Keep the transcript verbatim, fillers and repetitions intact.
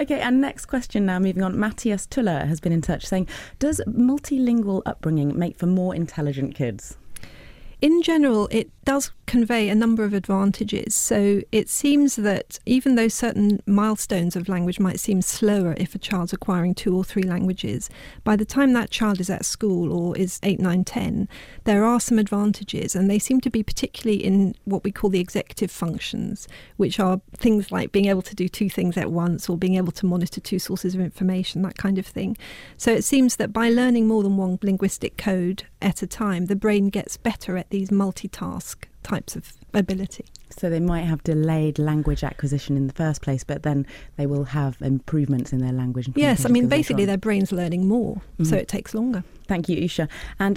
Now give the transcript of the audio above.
Okay, and next question now, moving on. Matthias Tuller has been in touch saying, does multilingual upbringing make for more intelligent kids? In general, it does convey a number of advantages. So it seems that even though certain milestones of language might seem slower if a child's acquiring two or three languages, by the time that child is at school or is eight, nine, ten, there are some advantages, and they seem to be particularly in what we call the executive functions, which are things like being able to do two things at once or being able to monitor two sources of information, that kind of thing. So it seems that by learning more than one linguistic code at a time, the brain gets better at these multitask types of ability. So they might have delayed language acquisition in the first place, but then they will have improvements in their language. And yes, I mean, basically their brain's learning more, mm-hmm. so it takes longer. Thank you, Usha. And